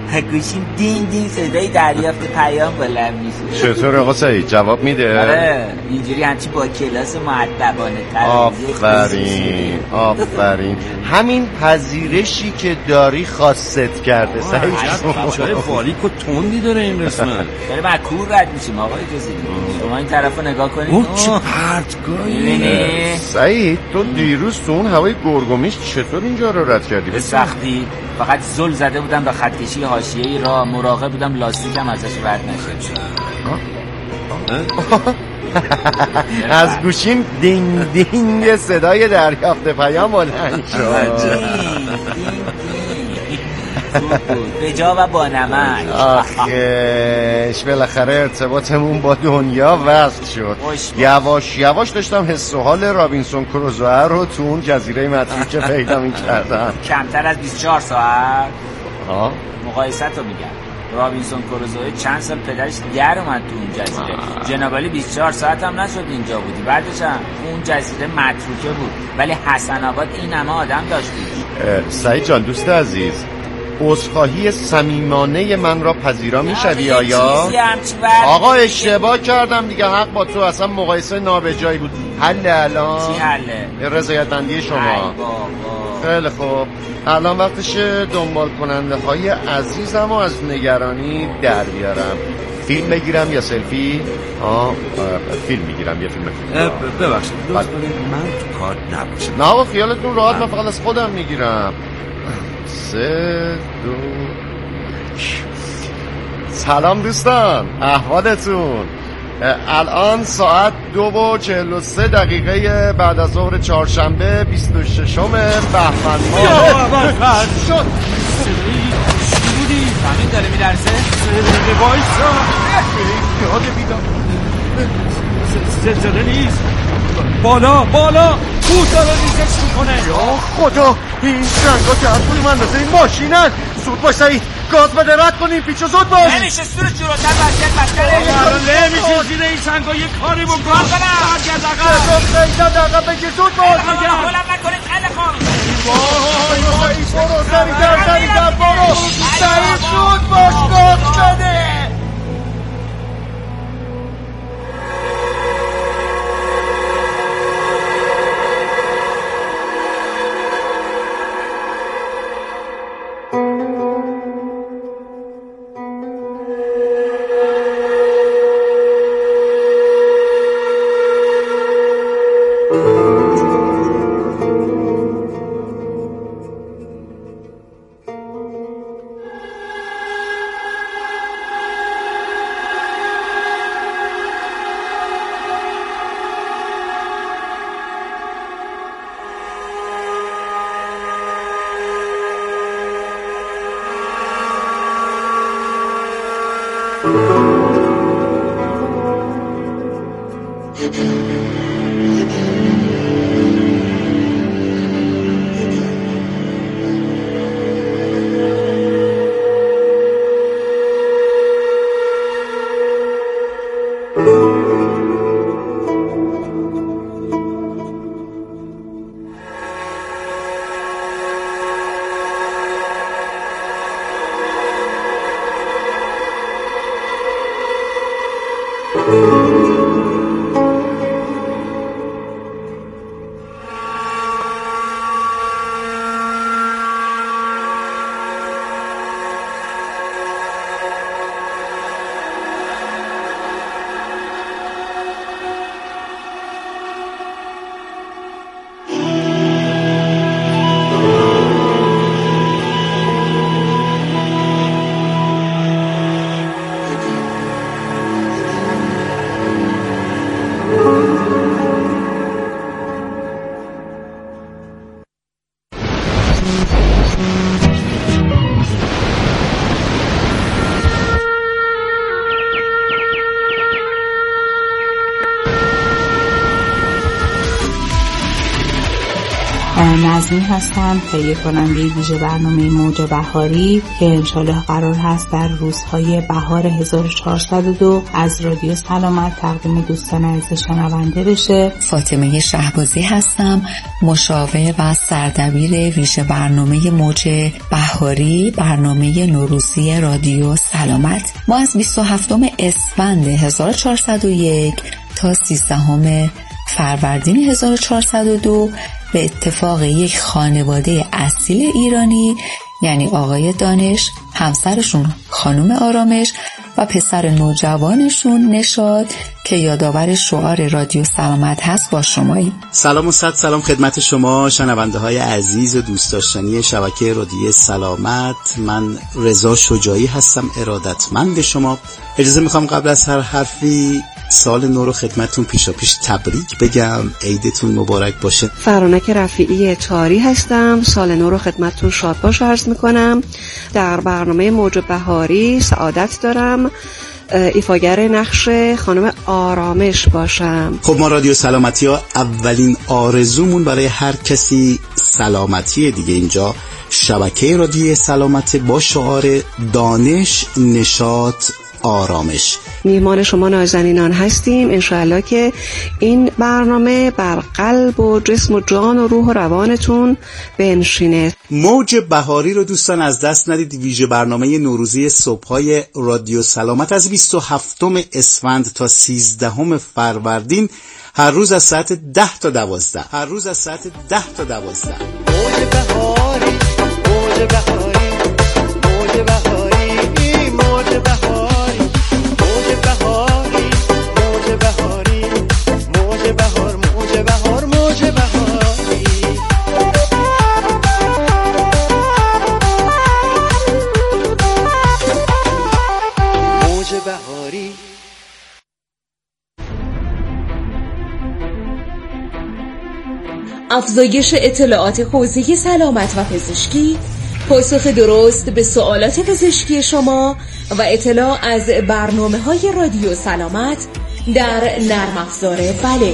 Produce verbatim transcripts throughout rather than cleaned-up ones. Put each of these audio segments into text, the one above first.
گوشیم دین دین صدای دریافت پیام بلند میشه. چطور آقا سعید جواب میده؟ آره اینجوری همچی با کلاس مؤدبانه تر. آفرین آفرین. همین پذیرشی که داری خاصت کرده سعید. چای باریک و تندی داره این قسمت. داره مکور رد میشیم آقای جزیری. شما این طرفو نگاه کنید. اوه چه پرتگاهی. سعید تو دیروز تو اون هوای گرگومیش چطور اینجا رو رد کردی؟ به سختی. فقط زل زده بودم به خطکشی حاشیه‌ای راه، مراقب بودم لاستیکم ازش رد نشه. از گوشیم دینگ دینگ صدای دریافت پیام بلند شد. به جا و با نمک. آخش بالاخره ارتباطمون با دنیا وصل شد. یواش یواش داشتم حس و حال رابینسون کروزوه رو تو اون جزیره متروکه پیدا می‌کردم. کمتر از بیست و چهار ساعت. ها مقایسه تو میگم. رابینسون کروزوه چند سال پدرش در اومد تو اون جزیره. جنابالی بیست و چهار ساعت هم نشد اینجا بودی. بعدش هم اون جزیره متروکه بود، ولی حسن آباد این همه آدم داشتی. سعید جان دوست عزیز، عذرخواهی صمیمانه من را پذیرا میشوی آیا؟ آقا اشتباه کردم دیگه، حق با تو، اصلا مقایسه نابجایی بود. حل الان چی حله؟ رضایت‌مندی شما. خیلی خوب، الان وقتشه دنبال کننده های عزیزم و از نگرانی در بیارم. فیلم بگیرم یا سلفی؟ آه فیلم میگیرم یا فیلم بگیرم. ببخشید دوست دارید من تو کار نباشم. نه آقا خیالتون راحت، من فقط از خودم میگیرم. سه دو سلام دوستان، احوالتون؟ الان ساعت دو و چهل و سه دقیقه بعد از ظهر چهارشنبه بیست و ششم بهمن ماه شد. چی بودی؟ زمین داره میلرزه؟ وایسا یاد بیدم زلزله نیست. بالا بالا بود داره ریزش میکنه. یا خدا این سنگا که از بوی من رسه این ماشینن. زود باش سعید، گاز بده رد کنیم پیچو، زود باش. نمیشه سور جلوتر وضعیت بدتره. نمیشه زیر این سنگا یه کاری بکن. برگرد عقب. سعید دقیقا بگیر، زود باش. بلند نکنید خیلی خواب. وای وای برو سریعتر سریعتر برو سعید، زود باش گاز بده. نظمی هستم، تهیه کننده ویژه برنامه موج بهاری که انشالله قرار هست در روزهای بهار هزار و چهارصد و دو از رادیو سلامت تقدیم دوستان عزیز شنونده بشه. فاطمه شهبازی هستم، مشاور و سردبیر ویژه برنامه موج بهاری، برنامه نوروزی رادیو سلامت. ما از بیست و هفتم اسفند هزار و چهارصد و یک تا سیزدهم فروردین هزار و چهارصد و دو به اتفاق یک خانواده اصیل ایرانی، یعنی آقای دانش، همسرشون خانم آرامش و پسر نوجوانشون نشاد که یادآور شعار رادیو سلامت هست با شمایی. سلام و صد سلام خدمت شما شنونده های عزیز و دوست داشتنی شبکه رادیو سلامت. من رضا شجاعی هستم، ارادتمند شما. اجازه میخوام قبل از هر حرفی سال نو رو خدمتتون پیشا پیش تبریک بگم. عیدتون مبارک باشه. فرانک رفیعی تاری هستم، سال نو رو خدمتتون شاد باش عرض میکنم. در برنامه موج بهاری سعادت دارم ایفاگر نقش خانم آرامش باشم. خب ما رادیو سلامتی ها اولین آرزومون برای هر کسی سلامتی دیگه. اینجا شبکه رادیو سلامت با شعار دانش، نشاط، آرامش. میهمان شما نازنینان هستیم. انشاءالله که این برنامه بر قلب و جسم و جان و روح و روانتون بنشینه. موج بهاری رو دوستان از دست ندید. ویژه برنامه نوروزی صبح‌های رادیو سلامت از بیست و هفتم اسفند تا سیزدهم فروردین، هر روز از ساعت ده تا دوازده هر روز از ساعت ده تا دوازده موج بهاری، موج بهاری، موج بهاری، موج بهاری، موج بهاری، موج بهاری، موج بهار، موج بهار، موج بهاری. موج بهاری. افزایش اطلاعات حوزه سلامت و پزشکی، پاسخ درست به سوالات پزشکی شما و اطلاع از برنامه‌های رادیو سلامت در نرم افزار بله.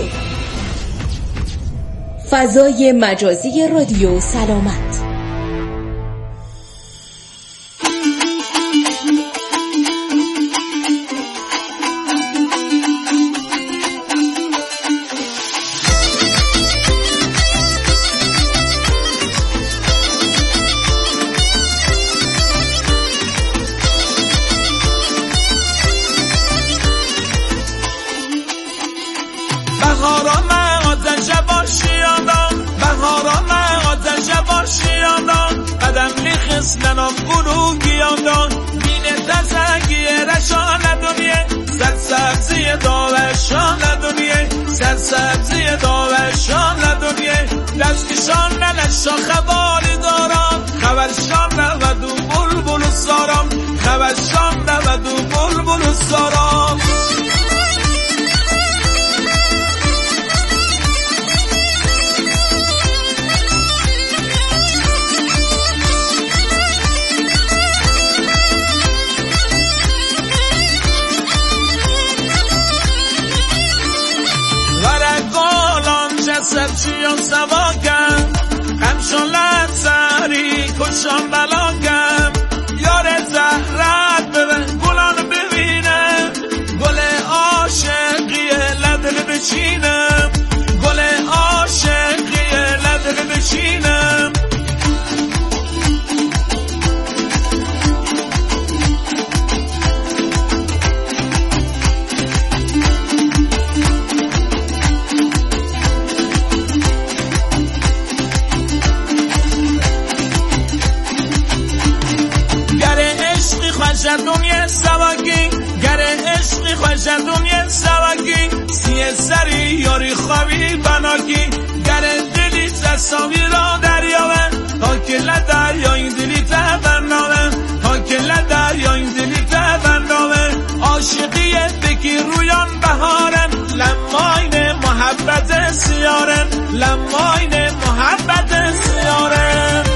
فضای مجازی رادیو سلامت. لنام گروه گیاندان بینه تزنگی رشان دنیه سر سبزی داورشان دنیه سر سبزی داورشان دنیه دستشان نلشان خباری دارم خبرشان نودو بلبل سارم خبرشان نودو بلبل سارم. سرچیان سواگم قمشان لحظری کشان بلاگم یار زهرت ببین گلان ببینم گل عاشقی لدل بچینم گل عاشقی لدل بچینم. دنیا سواگی گره عشقی خوش دنیا سواگی سی سری یاری خوابی بناگی گره دلی سرسامی را دریاوه تا که لدریا این دلی ته برنامه تا که لدریا این دلی ته برنامه عاشقی بکی رویان بهارن لماین محبت سیارن لماین محبت سیارن.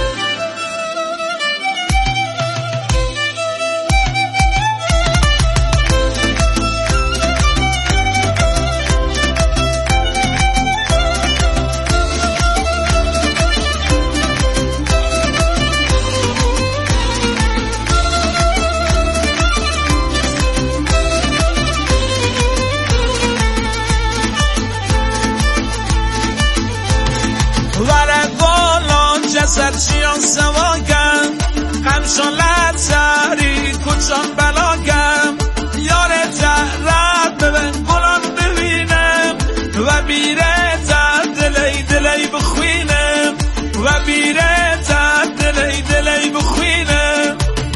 چون بلاکم یار جهرت ببین گلان ببینم و بیره تا دلی دلی بخوینم و بیره تا دلی دلی بخوینم.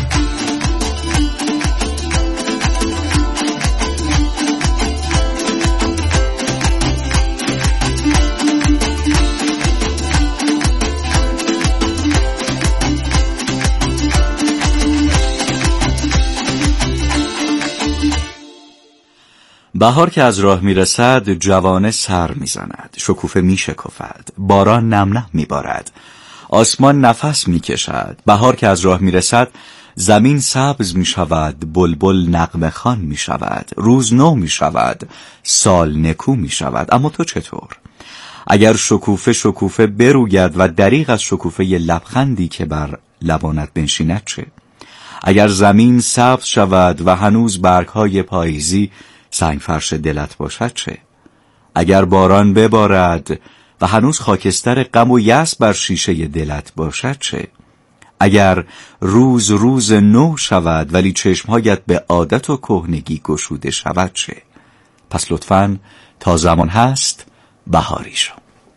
بهار که از راه میرسد جوانه سر میزند، شکوفه میشکفد، باران نم نم میبارد، آسمان نفس میکشد. بهار که از راه میرسد زمین سبز میشود، بلبل نغمه خوان میشود، روز نو میشود، سال نکو میشود. اما تو چطور؟ اگر شکوفه شکوفه بروید و دریغ از شکوفه ی لبخندی که بر لبانت بنشیند چه؟ اگر زمین سبز شود و هنوز برگهای پاییزی سنگ فرش دلت باشد چه؟ اگر باران ببارد و هنوز خاکستر غم و یأس بر شیشه دلت باشد چه؟ اگر روز روز نو شود ولی چشمهایت به عادت و کهنگی گشوده شود چه؟ پس لطفاً تا زمان هست بهاری شو.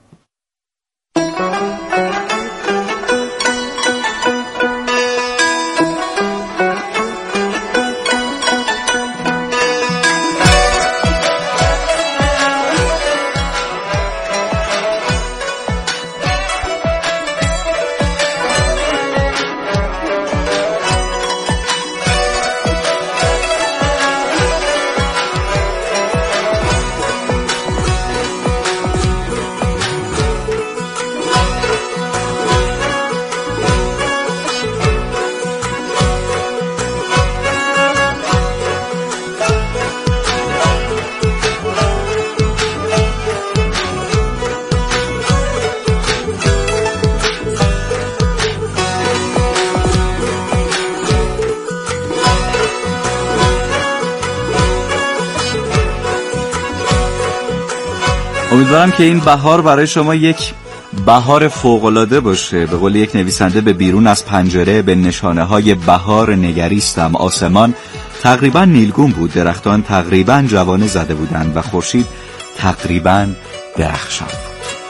امیدوارم که این بهار برای شما یک بهار فوق‌العاده باشه. به قول یک نویسنده به بیرون از پنجره به نشانه های بهار نگریستم. آسمان تقریبا نیلگون بود، درختان تقریبا جوانه زده بودند و خورشید تقریبا درخشان بود.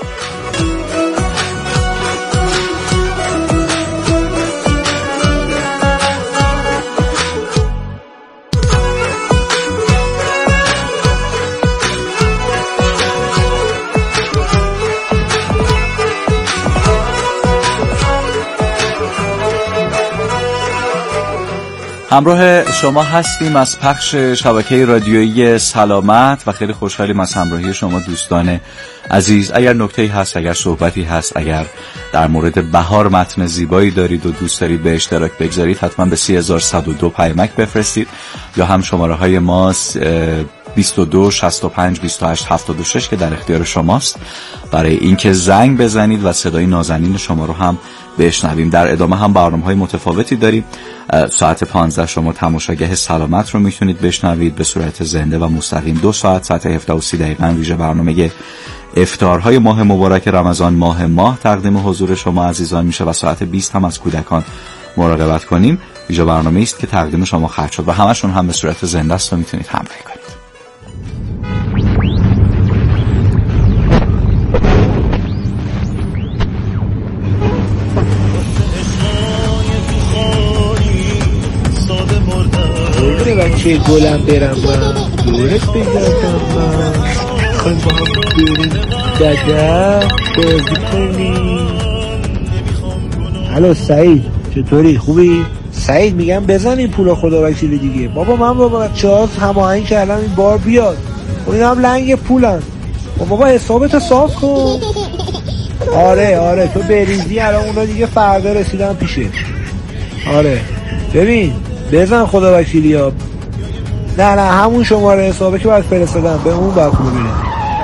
همراه شما هستیم از پخش شبکه رادیویی سلامت و خیلی خوشحالیم از همراهی شما دوستان عزیز. اگر نکته‌ای هست، اگر صحبتی هست، اگر در مورد بهار متن زیبایی دارید و دوست دارید به اشتراک بگذارید، حتما به سی هزار و صد و دو پیامک بفرستید یا هم شماره های ما بیست و دو شصت و پنج بیست و هشت هفتاد و شش که در اختیار شماست برای اینکه زنگ بزنید و صدای نازنین شما رو هم بشنویم. در ادامه هم برنامه‌های متفاوتی داریم. ساعت پانزده شما تماشاگاه سلامت رو میتونید بشنوید به صورت زنده و مستقیم. دو ساعت ساعت هفده و سی دقیقه ویژه برنامه افطارهای ماه مبارک رمضان ماه ماه تقدیم حضور شما عزیزان میشه و ساعت بیست هم از کودکان مراقبت کنیم. ویژه برنامه است که تقدیم شما خواهد شد و همشون هم به صورت زنده است و میتونید همراهی کنید. بچه گلم برم من دورت بگردم من خواهیم با هم بریم دادا بازی کنیم. الو سعید چطوری خوبی؟ سعید میگم بزن این پولا خدا وکیل دیگه. بابا من با بچه ها هماهنگ کردم این بار بیاد و این هم لنگ پولن. بابا حسابت صاف کن. آره آره تو بریزی الان اونا دیگه فردا رسیدن پیشه. آره ببین بزن خدا وکیلی ها. نه نه همون شماره حسابه که باید فرستادم به اون باید پول ببینه.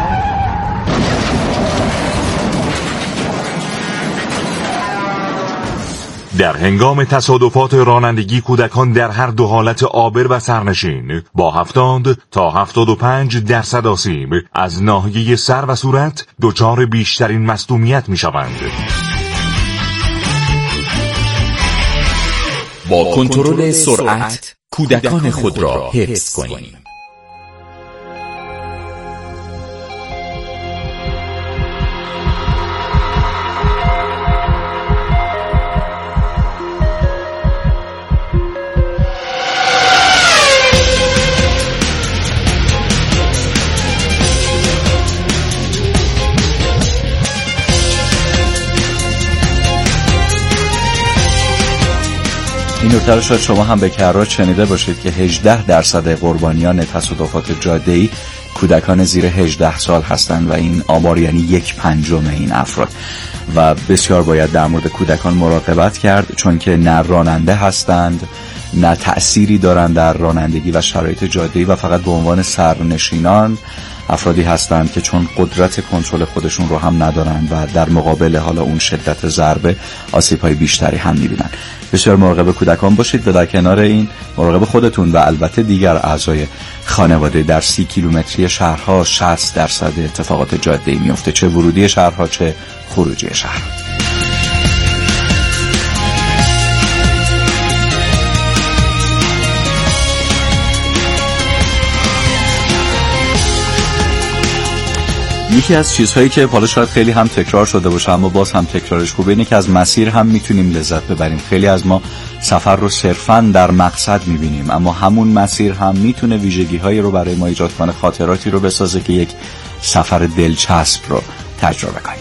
در هنگام تصادفات رانندگی کودکان در هر دو حالت آبر و سرنشین با هفتاد تا هفتاد و پنج درصد آسیب از ناحیه سر و صورت دچار بیشترین مصدومیت می شوند. با کنترل سرعت، کودکان خود را حفظ کنیم. این نکته رو شاید شما هم به کرات شنیده باشید که هجده درصد قربانیان تصادفات جاده‌ای کودکان زیر هجده سال هستند و این آمار یعنی یک پنجم این افراد و بسیار باید در مورد کودکان مراقبت کرد، چون که نه راننده هستند نه تأثیری دارند در رانندگی و شرایط جاده‌ای و فقط به عنوان سرنشینان افرادی هستند که چون قدرت کنترل خودشون رو هم ندارند و در مقابل حالا اون شدت ضربه آسیب‌های بیشتری هم می‌بینن. بسیار مراقب کودکان باشید و در کنار این مراقب خودتون و البته دیگر اعضای خانواده. در سی کیلومتری شهرها شصت درصد اتفاقات جاده‌ای میفته، چه ورودی شهرها چه خروجی شهرها. یکی از چیزهایی که حالا شاید خیلی هم تکرار شده باشه اما باز هم تکرارش خوبه اینه که از مسیر هم میتونیم لذت ببریم. خیلی از ما سفر رو صرفاً در مقصد میبینیم اما همون مسیر هم میتونه ویژگی‌هایی رو برای ما ایجاد کنه، خاطراتی رو بسازه که یک سفر دلچسب رو تجربه کنیم.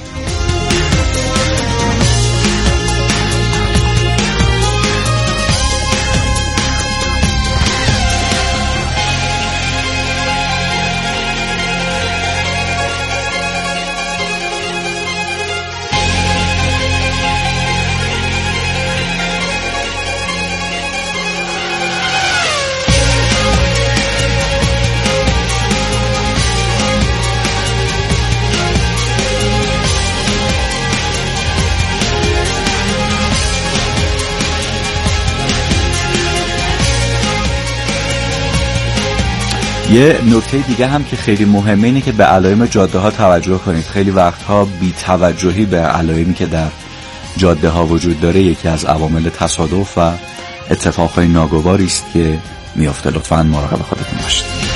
یه نکته دیگه هم که خیلی مهمه اینه که به علائم جاده ها توجه کنید. خیلی وقتها بی توجهی به علائمی که در جاده ها وجود داره یکی از عوامل تصادف و اتفاقهای ناگواری است که میفته. لطفاً مراقب خودتون باشید.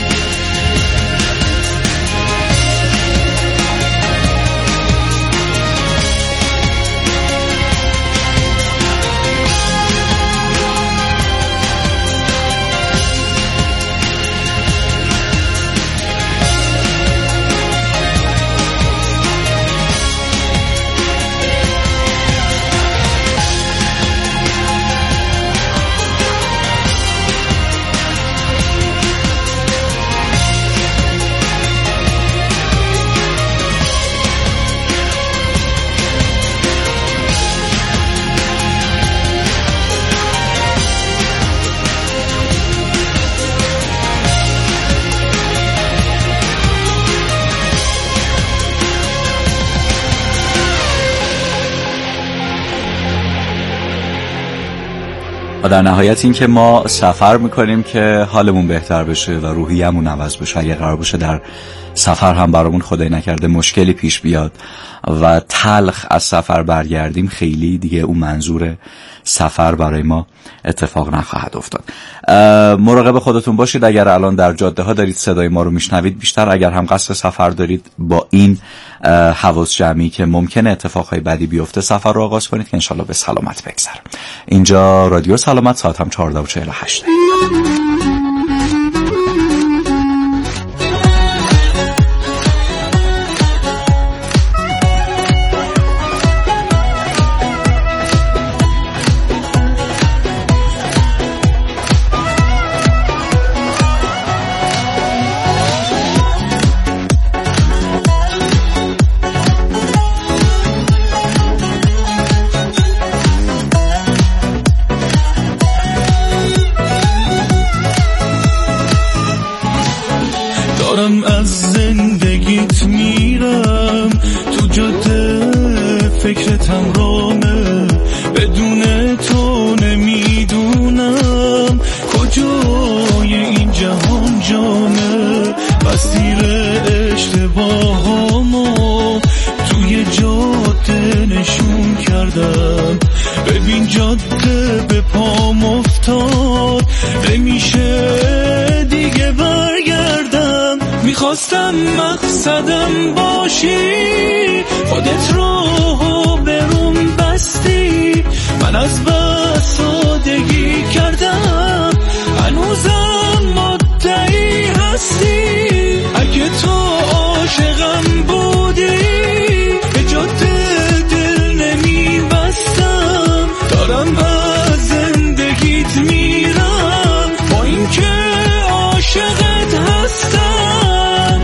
و در نهایت این که ما سفر میکنیم که حالمون بهتر بشه و روحیه‌مون عوض بشه. اگه قرار باشه در سفر هم برامون خدای نکرده مشکلی پیش بیاد و تلخ از سفر برگردیم، خیلی دیگه اون منظور سفر برای ما اتفاق نخواهد افتاد. مراقب خودتون باشید. اگر الان در جاده ها دارید صدای ما رو میشنوید، بیشتر اگر هم قصد سفر دارید با این حواس جمعی که ممکنه اتفاقهای بدی بیفته سفر رو آغاز کنید که انشالله به سلامت بگذره. اینجا رادیو سلامت، ساعت هم چهارده و چهل و هشت. دارم از زندگیت میرم تو جاده، فکرتم رامه، بدون تو نمیدونم کجای این جهان جامه. مسیر اشتباهامو توی جاده نشون کردم، ببین جاده به پام افتاد، میخواستم مقصدم باشی، خودت رو بروم بستی، من از بس سادگی کردم هنوزم مدعی هستی. اگه تو عاشقم بودی به جاده دل نمیبستم، دارم از زندگیت میرم با این که عاشقت هستم.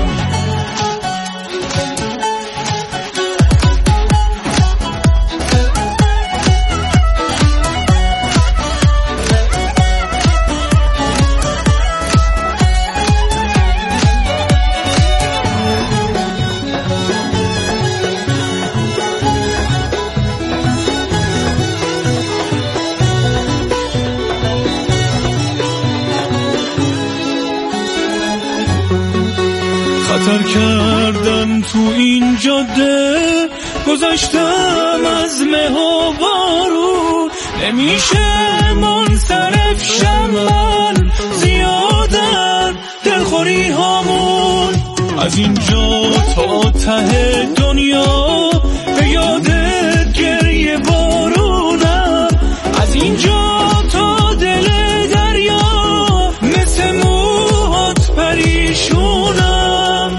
خطر کردم تو این جاده، گذاشتم از مه و بارون، نمیشه منصرف شم من زیادن دلخوری هامون. از اینجا تا ته دنیا به یادت گریه بارونم، از اینجا تا دل دریا مثل موهات پریشونم.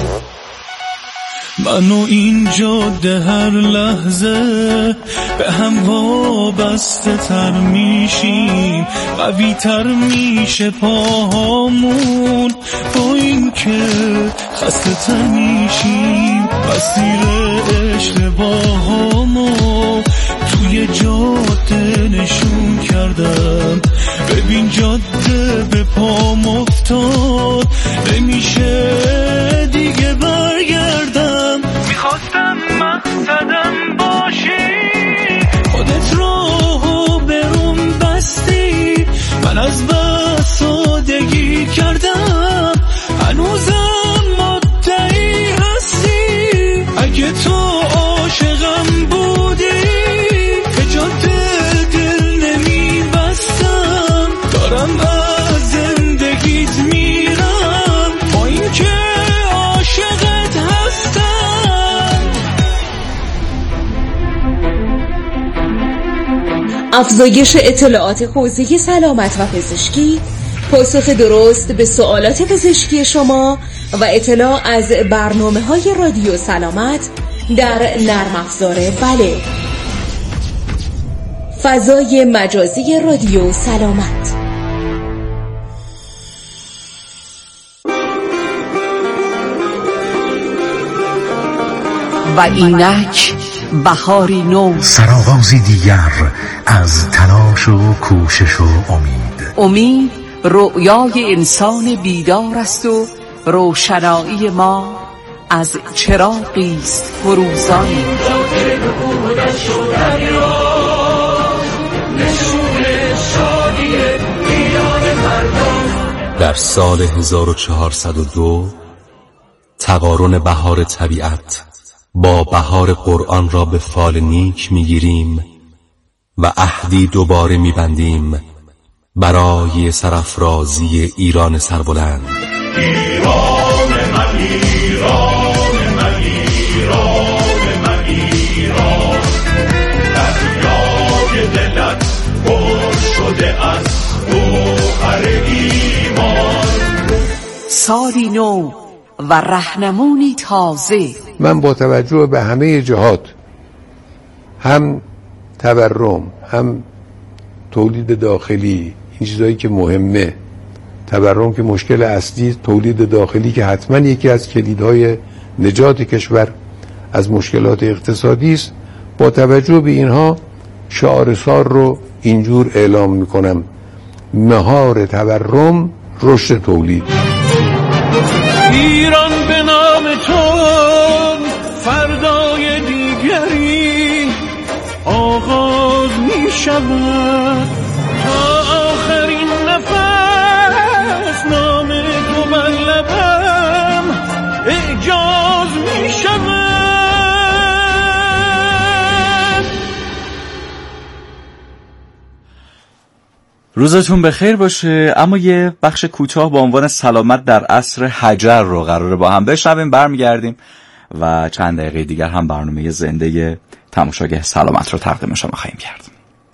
من و این جاده هر لحظه به هم وابسته تر میشیم، قوی تر میشه پاهامون با این که خسته تر میشیم. مسیر اشتباهامو توی جاده نشون کردم، ببین جاده به پام افتاد، نمیشه دیگه برگردم. میخواستم مقصدم باشی، خودت رو بروم بستی، من از بس سادگی کردم هنوزم مدعی هستی. اگه تو عاشقم بودی به جاده دل نمیبستم، دارم از زندگیت میرم با این که عاشقت هستم. افزایش اطلاعات حوزه سلامت و پزشکی، پاسخ درست به سوالات پزشکی شما و اطلاع از برنامه‌های رادیو سلامت در نرم افزار بله. فضای مجازی رادیو سلامت. و اینک بهاری نو، سرآغازی دیگر از تلاش و کوشش و امید. امید رؤیای انسان بیدار است و روشنایی ما از چراغی است فروزان. در سال هزار و چهارصد و دو تقارن بهار طبیعت با بهار قرآن را به فال نیک میگیریم و عهدی دوباره میبندیم برای سرافرازی ایران سربلند. ایران من، ایران من، ایران من، ایران، دریای دلت پر شده از گوهر ایمان. سالی نو و رهنمونی تازه. من با توجه به همه جهات، هم تورم، هم تولید داخلی، این چیزایی که مهمه، تورم که مشکل اصلی، تولید داخلی که حتما یکی از کلیدهای نجات کشور از مشکلات اقتصادی است، با توجه به اینها شعار سال رو اینجور اعلام میکنم: مهار تورم، رشد تولید. ایران به نام تو فردای دیگری آغاز می شود، تا آخرین نفس نام تو بر لبم اعجاز می شود. روزتون بخیر باشه. اما یه بخش کوتاه با عنوان سلامت در عصر حجر رو قراره با هم بشنویم، برمیگردیم و چند دقیقه دیگر هم برنامه زنده تماشاگاه سلامت رو تقدیم شما خواهیم کرد.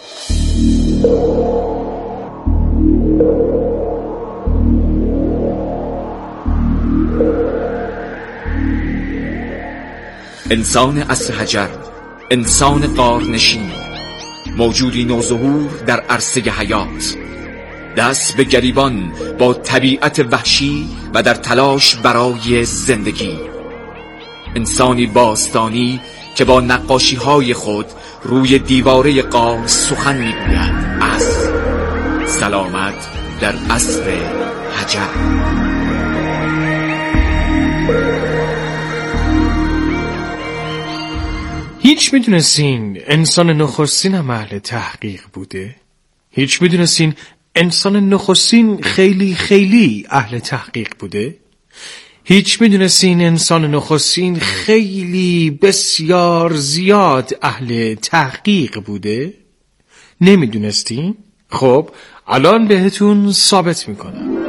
انسان عصر حجر، انسان غارنشین، موجودی نوظهور در عرصه حیات، دست به گریبان با طبیعت وحشی و در تلاش برای زندگی. انسانی باستانی که با نقاشی های خود روی دیواره غار سخن میگوید از سلامت در عصر حجر. هیچ میدونستین انسان نخستین هم اهل تحقیق بوده؟ هیچ میدونستین انسان نخستین خیلی خیلی اهل تحقیق بوده؟ هیچ میدونستین انسان نخستین خیلی بسیار زیاد اهل تحقیق بوده؟ نمیدونستین؟ خب الان بهتون ثابت میکنم.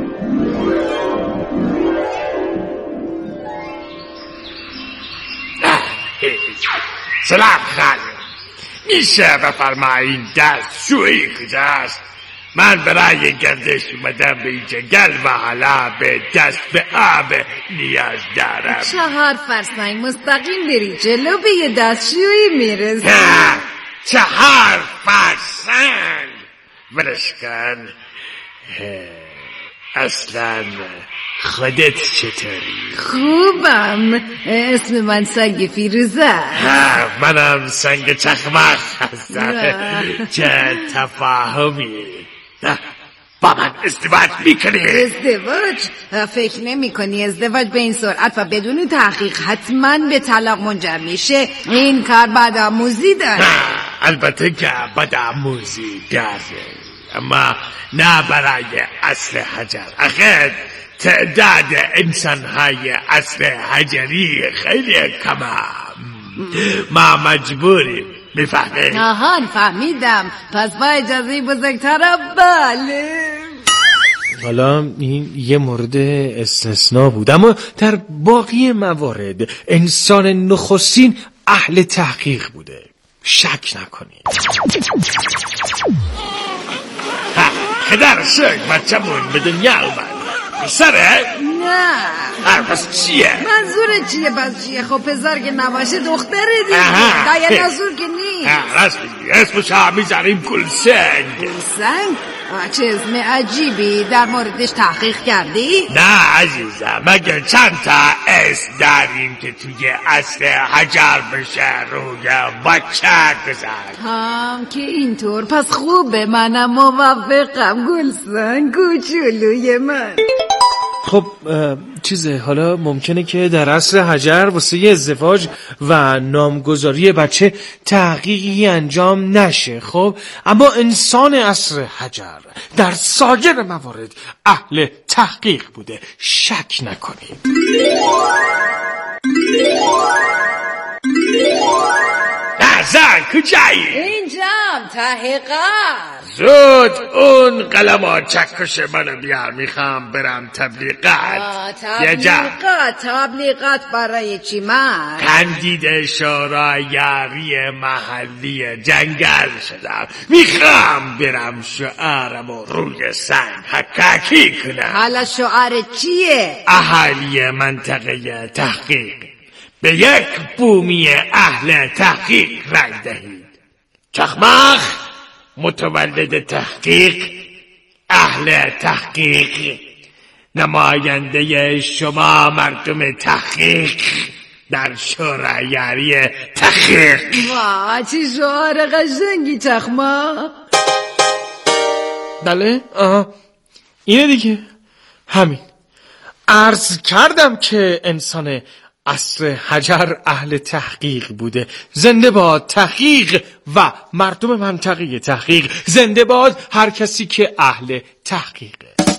سلام خانم، میشه بفرمایین دستشویی کجاست؟ من برای گردش اومدم به این جنگل و حالا به دست به آب نیاز دارم. چهار فرسنگ مستقیم بری جلو به یه دستشویی میرسی. چهار فرسنگ برش کن. اصلا خودت چطوری؟ خوبم. اسم من سنگ فیروزه. منم سنگ چخمق هستم. چه تفاهمی. با من ازدواج میکنی؟ ازدواج؟ فکر نمی کنی ازدواج به این سرعت و بدون تحقیق حتما به طلاق منجر میشه؟ این کار بدآموزی داره. البته که بدآموزی داره، اما نه برای عصر حجر. آخه تعداد انسان‌های عصر حجری خیلی کمه. ما مجبوریم. میفهمی؟ آهان فهمیدم. پس با اجازه بزرگترم بله. حالا این یه مورد استثناء بود، اما در باقی موارد انسان نخستین اهل تحقیق بوده. شک نکنید. خدا شکر بچه‌مون به دنیا اومد. پسره؟ نه. پس چیه؟ منظور چیه پس چیه؟ خب پسر که نباشه دختره دیگه. دایه نظور که نیست. راست میگی. اسمش هم میذاریم گلسنگ. گلسنگ؟ چه اسم عجیبی. در موردش تحقیق کردی؟ نه عزیزم، مگه چند تا اسم داریم که توی عصر حجر بشه روی بچه گذاشت. هم که اینطور پس خوبه. منم موافقم. گلسنگ کوچولوی من. خب چیزه، حالا ممکنه که در عصر حجر واسه ازدواج و نامگذاری بچه تحقیقی انجام نشه، خب اما انسان عصر حجر در سایر موارد اهل تحقیق بوده. شک نکنید. زن کجایی؟ اینجام تحقیقات. زود اون قلم و چکش منو بیار، میخوام برم تبلیغات. تبلیغات تبلیغات برای چی من؟ کاندید شورای محلی جنگل شدم، میخوام برم شعارمو روی سنگ حکاکی کنم. حالا شعار چیه؟ اهالی منطقه تحقیق به یک بومی اهل تحقیق رای دهید. چخماخ متولد تحقیق، اهل تحقیق، نماینده شما مردم تحقیق در شورای تحقیق. واه چه شعار قشنگی چخماخ. بله آه اینه دیگه، همین. عرض کردم که انسان عصر حجر اهل تحقیق بوده. زنده باد تحقیق و مردم منطقه تحقیق. زنده باد هر کسی که اهل تحقیقه.